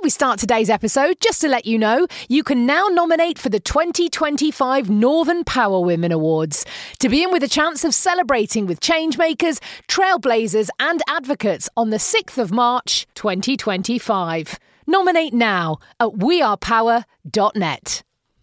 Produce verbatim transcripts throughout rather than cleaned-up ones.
we start today's episode, just to let you know, you can now nominate for the twenty twenty-five Northern Power Women Awards to be in with a chance of celebrating with changemakers, trailblazers and advocates on the sixth of March twenty twenty-five. Nominate now at we are power dot net.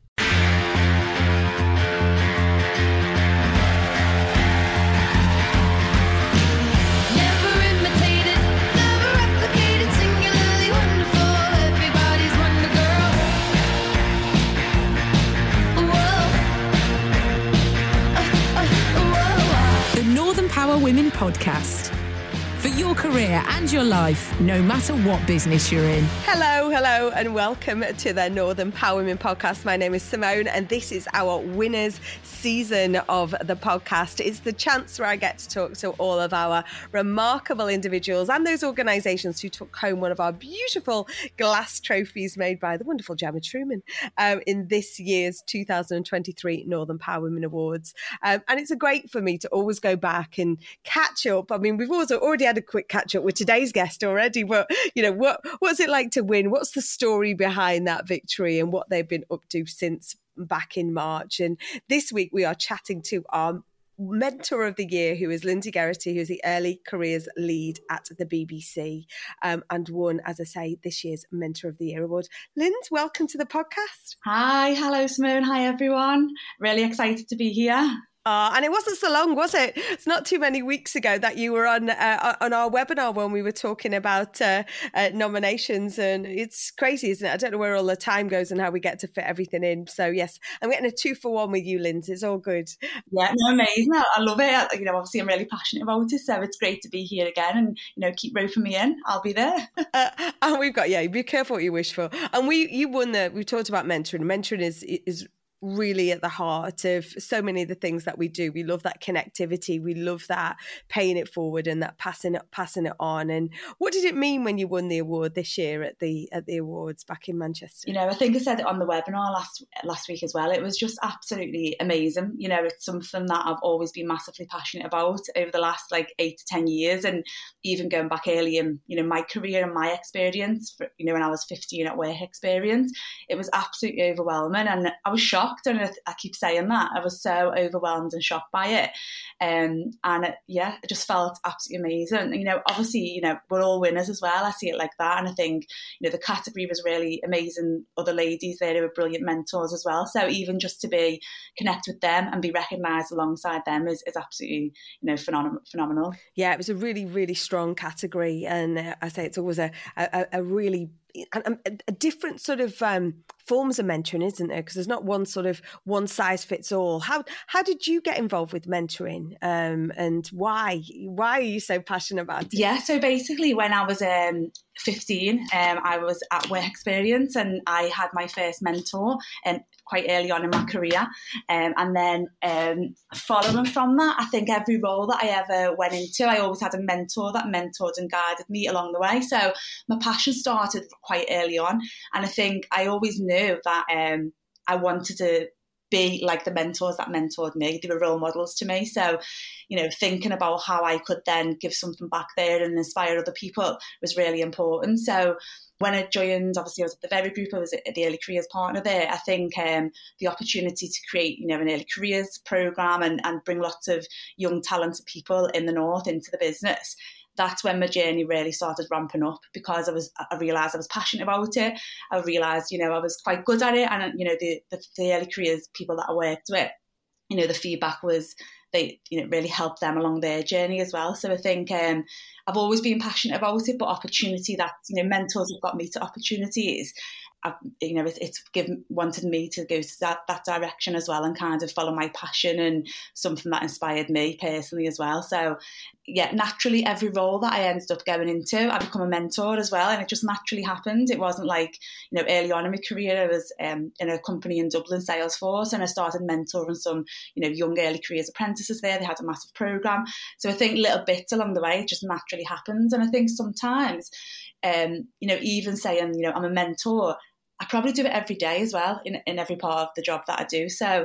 Power Women Podcast. For your career and your life, no matter what business you're in. Hello, hello, and welcome to the Northern Power Women Podcast. My name is Simone, and this is our winners season of the podcast. It's the chance where I get to talk to all of our remarkable individuals and those organisations who took home one of our beautiful glass trophies made by the wonderful Gemma Truman um, in this year's two thousand twenty-three Northern Power Women Awards. Um, and it's a great for me to always go back and catch up. I mean, we've also already had a quick catch up with today's guest already, but you know, what what's it like to win? What's the story behind that victory and what they've been up to since back in March? And this week we are chatting to our Mentor of the Year, who is Lindsay Geraghty, who is the Early Careers Lead at the B B C um, and won, as I say, this year's Mentor of the Year award. Lindsay, welcome to the podcast. Hi, hello Simone, hi everyone. Really excited to be here. Uh, and it wasn't so long, was it? It's not too many weeks ago that you were on uh, on our webinar when we were talking about uh, uh, nominations, and it's crazy, isn't it? I don't know where all the time goes and how we get to fit everything in. So yes, I'm getting a two for one with you, Lindsay. It's all good. Yeah, no, amazing. I, I love it. You know, obviously I'm really passionate about it, so it's great to be here again. And you know, keep roping me in. I'll be there. uh, and we've got yeah. Be careful what you wish for. And we you won the. We talked about mentoring. Mentoring is is. really at the heart of so many of the things that we do. We love that connectivity. We love that paying it forward and that passing it passing it on. And what did it mean when you won the award this year at the at the awards back in Manchester? You know, I think I said it on the webinar last last week as well. It was just absolutely amazing. You know, it's something that I've always been massively passionate about over the last like eight to ten years, and even going back early in, you know, my career and my experience, for, you know, when I was fifteen at work experience, it was absolutely overwhelming, and I was shocked. And I keep saying that. I was so overwhelmed and shocked by it. Um, and it, yeah, it just felt absolutely amazing. And, you know, obviously, you know, we're all winners as well. I see it like that. And I think, you know, the category was really amazing. Other ladies there who were brilliant mentors as well. So even just to be connect with them and be recognised alongside them is, is absolutely, you know, phenomenal. phenomenal. Yeah, it was a really, really strong category. And uh, I say it's always a, a, a really A, a different sort of um, forms of mentoring, isn't there? Because there's not one sort of one size fits all. How how did you get involved with mentoring, um, and why why are you so passionate about it? Yeah, so basically when I was um, fifteen, um, I was at work experience and I had my first mentor um, quite early on in my career, um, and then um, following from that, I think every role that I ever went into, I always had a mentor that mentored and guided me along the way. So my passion started quite early on, and I think I always knew that um, I wanted to be like the mentors that mentored me. They were role models to me. So, you know, thinking about how I could then give something back there and inspire other people was really important. So when I joined, obviously I was at the Very Group, I was at the Early Careers partner there. I think um, the opportunity to create, you know, an early careers programme and, and bring lots of young talented people in the North into the business, that's when my journey really started ramping up, because I was I realised I was passionate about it. I realised, you know, I was quite good at it, and you know, the, the the early careers people that I worked with, you know, the feedback was they, you know, really helped them along their journey as well. So I think um, I've always been passionate about it, but opportunity that, you know, mentors have got me to opportunities. I've, you know, it, it's given wanted me to go to that, that direction as well and kind of follow my passion, and something that inspired me personally as well. So yeah, naturally every role that I ended up going into, I become a mentor as well, and it just naturally happened. It wasn't like, you know, early on in my career I was um, in a company in Dublin, Salesforce, and I started mentoring some, you know, young early careers apprentices there. They had a massive programme. So I think little bits along the way, it just naturally happens. And I think sometimes, um, you know, even saying, you know, I'm a mentor, I probably do it every day as well in, in every part of the job that I do. So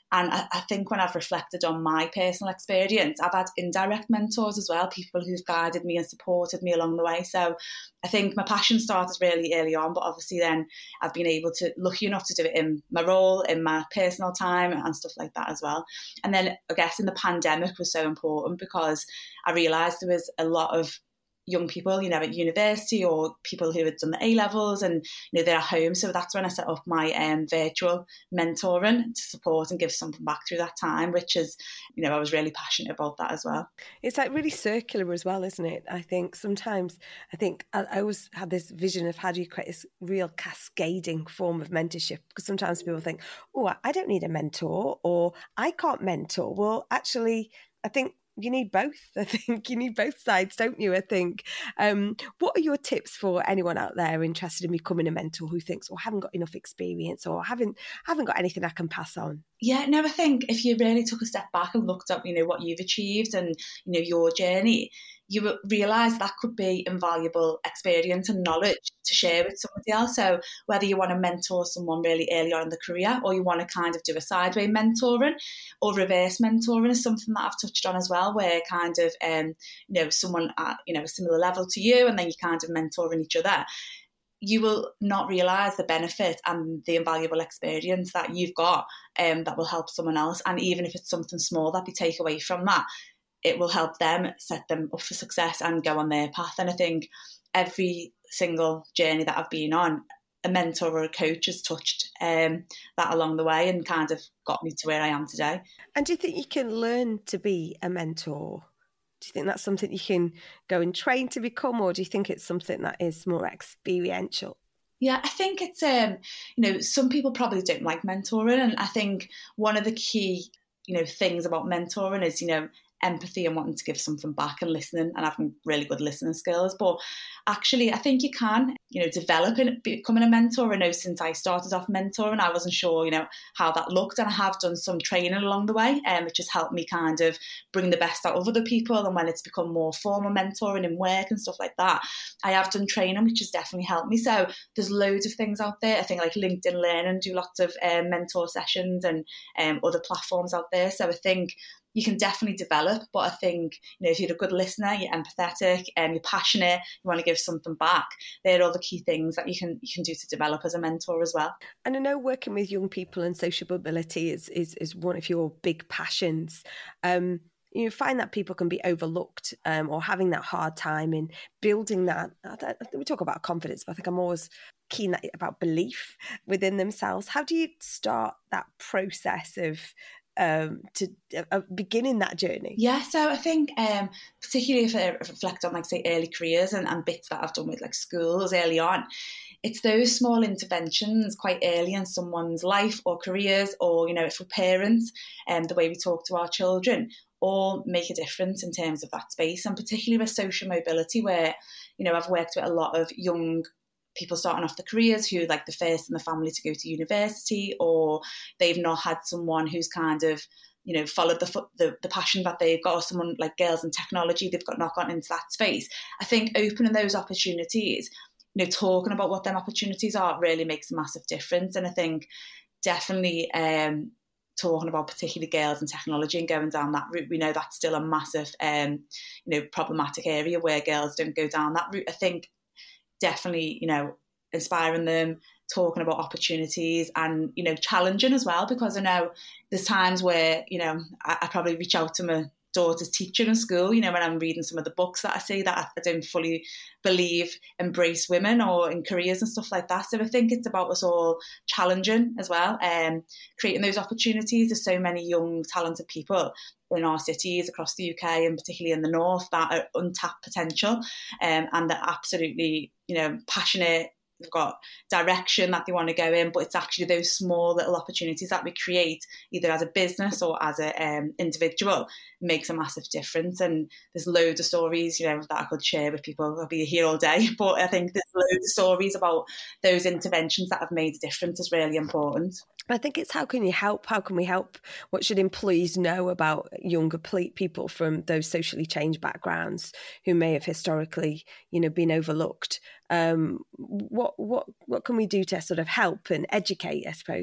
And I, I think when I've reflected on my personal experience, I've had indirect mentors as well, people who've guided me and supported me along the way. So I think my passion started really early on, but obviously then I've been able to, lucky enough to do it in my role, in my personal time and stuff like that as well. And then I guess in the pandemic was so important because I realised there was a lot of young people, you know, at university or people who had done the A-levels and, you know, they're at home. So that's when I set up my um, virtual mentoring to support and give something back through that time, which is, you know, I was really passionate about that as well. It's like really circular as well, isn't it? I think sometimes, I think I, I always had this vision of how do you create this real cascading form of mentorship? Because sometimes people think, oh, I don't need a mentor or I can't mentor. Well, actually, I think you need both. I think you need both sides, don't you? I think. Um, what are your tips for anyone out there interested in becoming a mentor who thinks, "Oh, I haven't got enough experience, or I haven't haven't got anything I can pass on"? Yeah, no, I think if you really took a step back and looked up, you know, what you've achieved and, you know, your journey, you would realise that could be invaluable experience and knowledge to share with somebody else. So whether you want to mentor someone really early on in the career or you want to kind of do a sideways mentoring or reverse mentoring is something that I've touched on as well, where kind of, um, you know, someone at, you know, a similar level to you and then you kind of mentoring each other. You will not realise the benefit and the invaluable experience that you've got um, that will help someone else. And even if it's something small that they take away from that, it will help them set them up for success and go on their path. And I think every single journey that I've been on, a mentor or a coach has touched um, that along the way and kind of got me to where I am today. And do you think you can learn to be a mentor? Do you think that's something you can go and train to become, or do you think it's something that is more experiential? Yeah, I think it's, um, you know, some people probably don't like mentoring. And I think one of the key, you know, things about mentoring is, you know, empathy and wanting to give something back and listening and having really good listening skills. But actually, I think you can, you know, develop and becoming a mentor. I know since I started off mentoring, I wasn't sure, you know, how that looked. And I have done some training along the way, um, which has helped me kind of bring the best out of other people. And when it's become more formal mentoring in work and stuff like that, I have done training, which has definitely helped me. So there's loads of things out there. I think like LinkedIn Learning do lots of um, mentor sessions and um, other platforms out there. So I think you can definitely develop, but I think, you know, if you're a good listener, you're empathetic and you're passionate, you want to give something back, they're all the key things that you can you can do to develop as a mentor as well. And I know working with young people and social mobility is is, is one of your big passions. Um, you find that people can be overlooked um, or having that hard time in building that. We talk about confidence, but I think I'm always keen about belief within themselves. How do you start that process of Um, to uh, beginning that journey? Yeah, so I think um, particularly if I reflect on, like, say, early careers and, and bits that I've done with like schools early on, it's those small interventions quite early in someone's life or careers, or, you know, for parents and um, the way we talk to our children all make a difference in terms of that space. And particularly with social mobility, where, you know, I've worked with a lot of young people starting off the careers who like the first in the family to go to university, or they've not had someone who's kind of, you know, followed the the, the passion that they've got, or someone like girls in technology, they've got not gone into that space. I think opening those opportunities, you know, talking about what them opportunities are really makes a massive difference. And I think definitely um, talking about particularly girls in technology and going down that route, we know that's still a massive, um, you know, problematic area where girls don't go down that route. I think definitely, you know, inspiring them, talking about opportunities and, you know, challenging as well, because I know there's times where, you know, I, I probably reach out to my daughter's teacher in school, you know, when I'm reading some of the books that I see that I don't fully believe embrace women or in careers and stuff like that. So I think it's about us all challenging as well and um, creating those opportunities. There's so many young, talented people in our cities across the U K and particularly in the north that are untapped potential um, and they're absolutely, you know, passionate. They've got direction that they want to go in, but it's actually those small little opportunities that we create either as a business or as an um, individual makes a massive difference. And there's loads of stories, you know, that I could share with people. I'll be here all day, but I think there's loads of stories about those interventions that have made a difference is really important. I think it's how can you help? How can we help? What should employees know about younger people from those socially changed backgrounds who may have historically, you know, been overlooked? Um, what what what can we do to sort of help and educate, I suppose?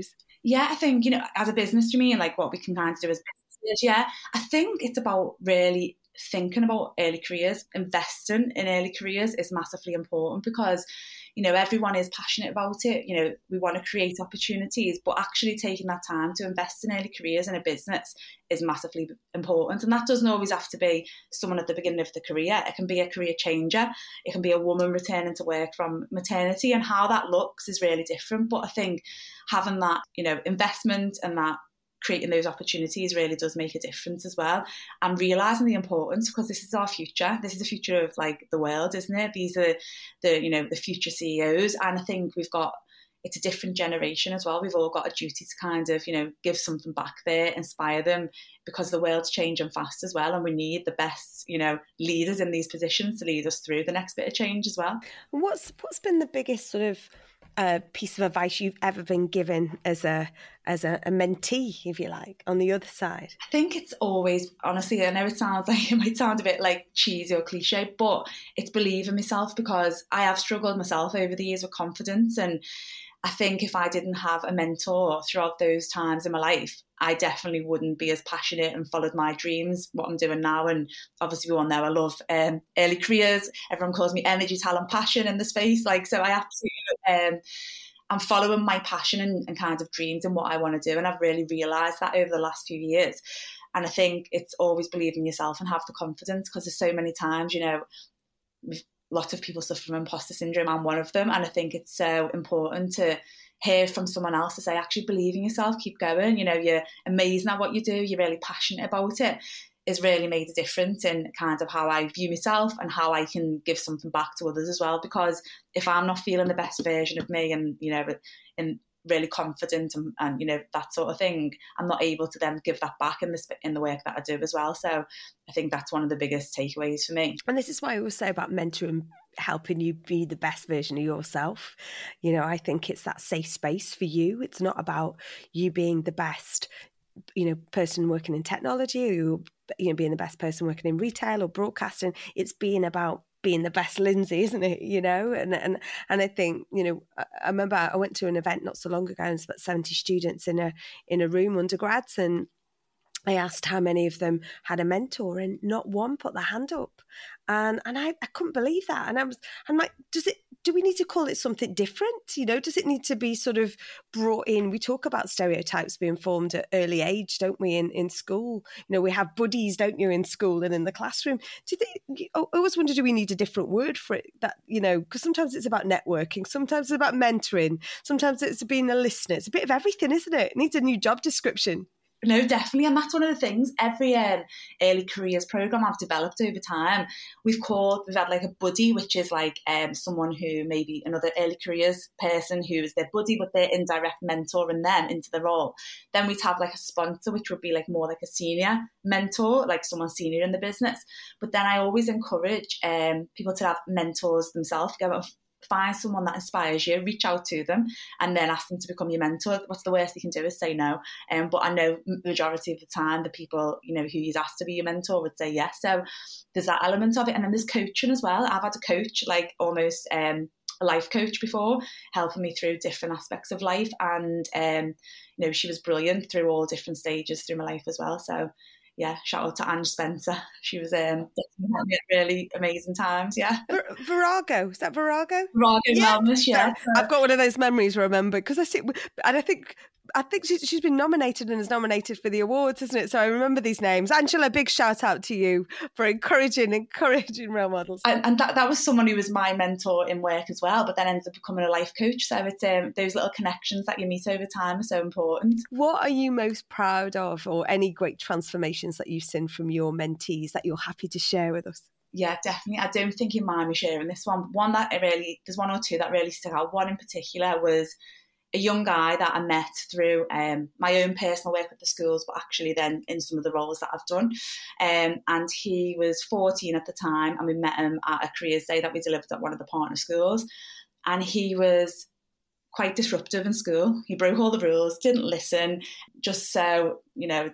Yeah, I think, you know, as a business, do you mean like what we can kind of do as businesses? Yeah, I think it's about really thinking about early careers. Investing in early careers is massively important because, you know, everyone is passionate about it. You know, we want to create opportunities, but actually taking that time to invest in early careers in a business is massively important. And that doesn't always have to be someone at the beginning of the career. It can be a career changer. It can be a woman returning to work from maternity, and how that looks is really different. But I think having that, you know, investment and that creating those opportunities really does make a difference as well, and realising the importance, because this is our future. This is the future of like the world, isn't it? These are the, you know, the future C E Os, and I think we've got, it's a different generation as well. We've all got a duty to kind of, you know, give something back there, inspire them, because the world's changing fast as well, and we need the best, you know, leaders in these positions to lead us through the next bit of change as well. What's what's been the biggest sort of uh, piece of advice you've ever been given as a as a, a mentee, if you like, on the other side? I think it's always, honestly, I know it sounds like, it might sound a bit like cheesy or cliche, but it's believe in myself, because I have struggled myself over the years with confidence. And I think if I didn't have a mentor throughout those times in my life, I definitely wouldn't be as passionate and followed my dreams, what I'm doing now. And obviously we all know I love um, early careers. Everyone calls me energy, talent, passion in the space. Like, so I have to, um, I'm following my passion and, and kind of dreams and what I want to do. And I've really realised that over the last few years. And I think it's always believe in yourself and have the confidence, because there's so many times, you know, we've, lots of people suffer from imposter syndrome. I'm one of them. And I think it's so important to hear from someone else to say, actually believe in yourself, keep going. You know, you're amazing at what you do. You're really passionate about it. It's really made a difference in kind of how I view myself and how I can give something back to others as well. Because if I'm not feeling the best version of me and, you know, and really confident and, and, you know, that sort of thing, I'm not able to then give that back in the, in the work that I do as well. So I think that's one of the biggest takeaways for me. And this is why I always say about mentoring, helping you be the best version of yourself. You know, I think it's that safe space for you. It's not about you being the best, you know, person working in technology, or, you know, being the best person working in retail or broadcasting. It's being about being the best Lindsay, isn't it? You know, and and and I think, you know, I remember I went to an event not so long ago, and there's about seventy students in a in a room, undergrads, and I asked how many of them had a mentor, and not one put their hand up. And and I, I couldn't believe that. And I was, I'm like, does it, do we need to call it something different? You know, does it need to be sort of brought in? We talk about stereotypes being formed at early age, don't we, in, in school? You know, we have buddies, don't you, in school and in the classroom. Do they, I always wonder, do we need a different word for it? That, you know, because sometimes it's about networking, sometimes it's about mentoring, sometimes it's being a listener. It's a bit of everything, isn't it? It needs a new job description. No, definitely. And that's one of the things, every um, early careers program I've developed over time, we've called, we've had like a buddy, which is like um, someone who maybe another early careers person who is their buddy, but they're indirect mentoring them into the role. Then we'd have like a sponsor, which would be like more like a senior mentor, like someone senior in the business. But then I always encourage um, people to have mentors themselves, go out, find someone that inspires you, reach out to them, and then ask them to become your mentor. What's the worst you can do is say no. Um, but I know majority of the time the people, you know, who you'd asked to be your mentor would say yes. So there's that element of it. And then there's coaching as well. I've had a coach, like almost um, a life coach before, helping me through different aspects of life. And, um, you know, she was brilliant through all different stages through my life as well. So yeah, shout out to Ange Spencer. She was um, definitely at really amazing times, yeah. Virago, is that Virago? Virago yeah. Wellness, yeah. So I've got one of those memories, remember, because I see, and I think I think she, she's been nominated and is nominated for the awards, isn't it? So I remember these names. Angela, big shout out to you for encouraging, encouraging role models. And, and that, that was someone who was my mentor in work as well, but then ends up becoming a life coach. So it's um, those little connections that you meet over time are so important. What are you most proud of, or any great transformations that you've seen from your mentees that you're happy to share with us? Yeah, definitely. I don't think you mind me sharing this one. One that I really, there's one or two that really stuck out. One in particular was a young guy that I met through um, my own personal work with the schools, but actually then in some of the roles that I've done. Um, and he was fourteen at the time, and we met him at a careers day that we delivered at one of the partner schools. And he was quite disruptive in school. He broke all the rules, didn't listen, just so, you know,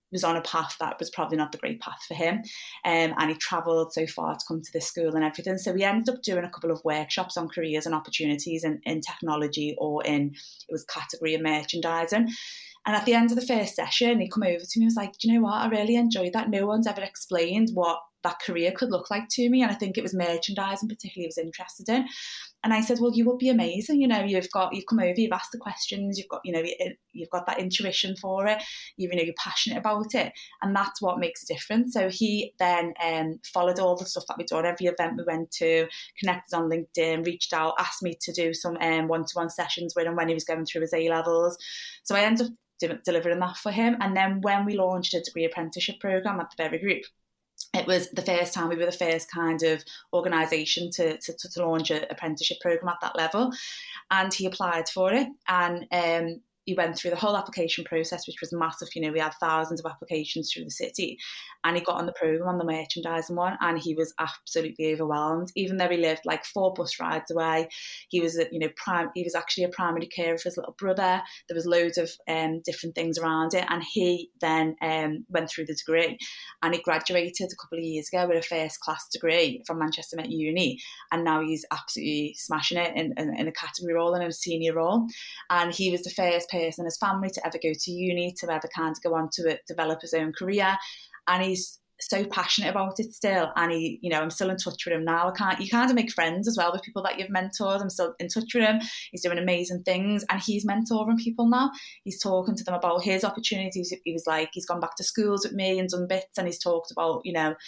was on a path that was probably not the great path for him. Um, and he travelled so far to come to this school and everything. So we ended up doing a couple of workshops on careers and opportunities in, in technology, or in, it was category and merchandising. And at the end of the first session, he come over to me and was like, do you know what? I really enjoyed that. No one's ever explained what that career could look like to me. And I think it was merchandising particularly I was interested in. And I said, well, you would be amazing. You know, you've got, you've come over, you've asked the questions, you've got, you know, you've got that intuition for it, you, you know, you're passionate about it. And that's what makes a difference. So he then um, followed all the stuff that we done, every event we went to, connected on LinkedIn, reached out, asked me to do some um, one-to-one sessions with him when he was going through his A-levels. So I ended up de- delivering that for him. And then when we launched a degree apprenticeship programme at the Berry Group, it was the first time, we were the first kind of organisation to, to, to launch an apprenticeship programme at that level. And he applied for it. And um, he went through the whole application process, which was massive. You know, we had thousands of applications through the city. And he got on the programme, on the merchandising one, and he was absolutely overwhelmed. Even though he lived like four bus rides away, he was, you know, prime, he was actually a primary carer for his little brother. There was loads of um, different things around it. And he then um, went through the degree, and he graduated a couple of years ago with a first class degree from Manchester Met Uni. And now he's absolutely smashing it in, in, in a category role and in a senior role. And he was the first person in his family to ever go to uni, to ever kind of go on to it, develop his own career. And he's so passionate about it still. And he, you know, I'm still in touch with him now. I can't, you kind of make friends as well with people that you've mentored. I'm still in touch with him. He's doing amazing things, and he's mentoring people now. He's talking to them about his opportunities. He was like, he's gone back to schools with me and done bits, and he's talked about, you know,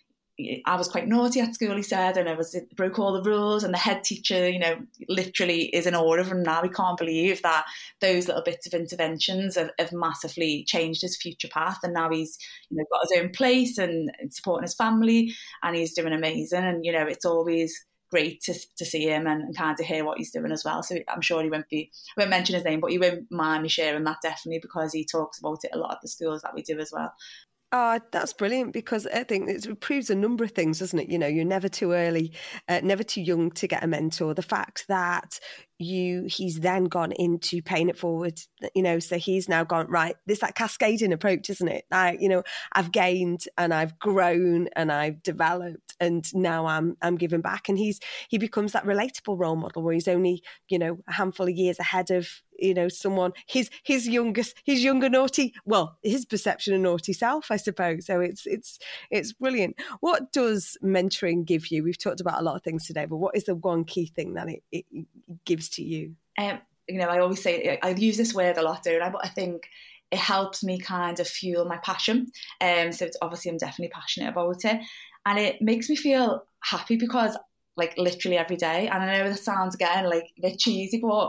I was quite naughty at school, he said, and I was broke all the rules, and the head teacher, you know, literally is in awe of him now. He can't believe that those little bits of interventions have, have massively changed his future path, and now he's, you know, got his own place and supporting his family, and he's doing amazing. And, you know, it's always great to to see him and, and kind of hear what he's doing as well. So I'm sure he won't be, I won't mention his name, but he won't mind me sharing that, definitely, because he talks about it a lot at the schools that we do as well. Oh, that's brilliant, because I think it proves a number of things, doesn't it? You know, you're never too early, uh, never too young to get a mentor. The fact that you, he's then gone into paying it forward, you know, so he's now gone, right, there's that cascading approach, isn't it? I, you know, I've gained and I've grown and I've developed, and now I'm, I'm giving back. And he's, he becomes that relatable role model where he's only, you know, a handful of years ahead of, you know, someone, his, his youngest, his younger naughty, well, his perception of naughty self, I suppose. So it's, it's, it's brilliant. What does mentoring give you? We've talked about a lot of things today, but what is the one key thing that it, it gives to you? Um, you know, I always say, I use this word a lot, don't I? But I think it helps me kind of fuel my passion. Um, so it's, obviously I'm definitely passionate about it. And it makes me feel happy, because like literally every day, and I know that sounds again like a bit cheesy, but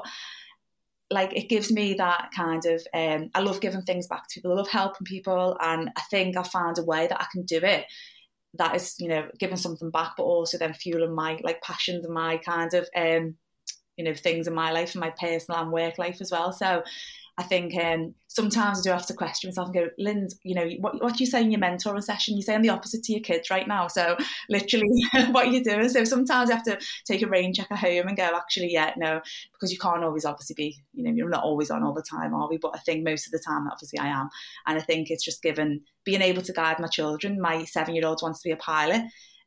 like it gives me that kind of, um, I love giving things back to people. I love helping people. And I think I found a way that I can do it that is, you know, giving something back, but also then fueling my like passions and my kind of, um, you know, things in my life and my personal and work life as well. So I think um, sometimes I do have to question myself and go, Lynn, you know, what, what you say in your mentoring session, you're saying the opposite to your kids right now. So literally what you're doing. So sometimes I have to take a rain check at home and go, actually, yeah, no, because you can't always obviously be, you know, you're not always on all the time, are we? But I think most of the time, obviously I am. And I think it's just given, being able to guide my children. My seven-year-old wants to be a pilot.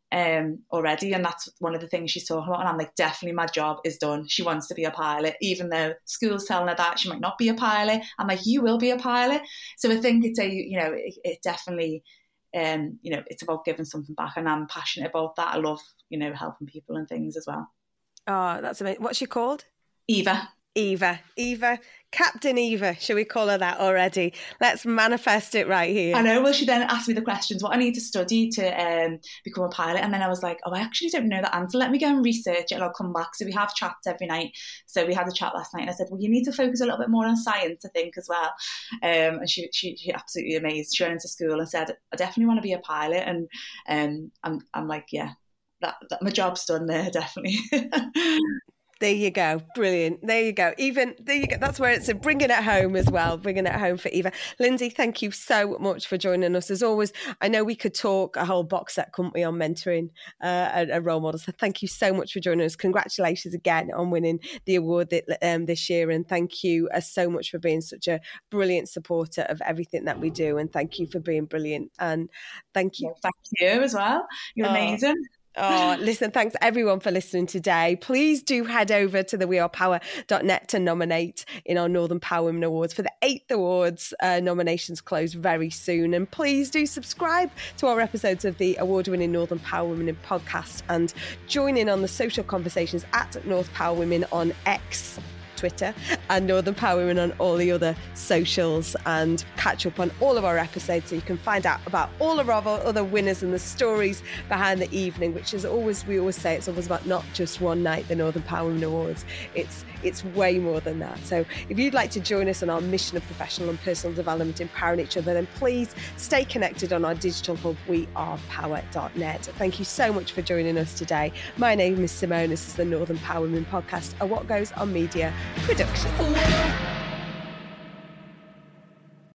Um, already, and that's one of the things she's talking about, and I'm like, definitely my job is done. She wants to be a pilot, even though school's telling her that she might not be a pilot. I'm like, you will be a pilot. So I think it's a, you know, it, it definitely, um, you know, it's about giving something back, and I'm passionate about that. I love, you know, helping people and things as well. Oh, that's amazing. What's she called? Eva. Eva, Eva, Captain Eva, shall we call her that already? Let's manifest it right here. I know. Well, she then asked me the questions, what I need to study to um, become a pilot. And then I was like, oh, I actually don't know the answer. Let me go and research it and I'll come back. So we have chats every night. So we had a chat last night and I said, well, you need to focus a little bit more on science, I think, as well. Um, and she, she, she absolutely amazed. She went into school and said, I definitely want to be a pilot. And um, I'm, I'm like, yeah, that, that my job's done there, definitely. There you go. Brilliant. There you go. Even there you go. That's where it's bringing it home as well. Bringing it home for Eva. Lindsay, thank you so much for joining us. As always, I know we could talk a whole box set, couldn't we, on mentoring uh, a, a role model. So thank you so much for joining us. Congratulations again on winning the award that, um, this year. And thank you uh, so much for being such a brilliant supporter of everything that we do. And thank you for being brilliant. And thank you. Well, thank you as well. You're oh. amazing. Oh, listen, thanks everyone for listening today. Please do head over to the we are power dot net to nominate in our Northern Power Women Awards for the eighth awards. Uh, nominations close very soon. And please do subscribe to our episodes of the award-winning Northern Power Women podcast and join in on the social conversations at North Power Women on X, Twitter, and Northern Power Women on all the other socials, and catch up on all of our episodes so you can find out about all of our other winners and the stories behind the evening, which is always, we always say, it's always about not just one night, the Northern Power Women Awards. It's it's way more than that. So if you'd like to join us on our mission of professional and personal development, empowering each other, then please stay connected on our digital hub, we are power dot net. Thank you so much for joining us today. My name is Simone. This is the Northern Power Women podcast, a What Goes On Media production.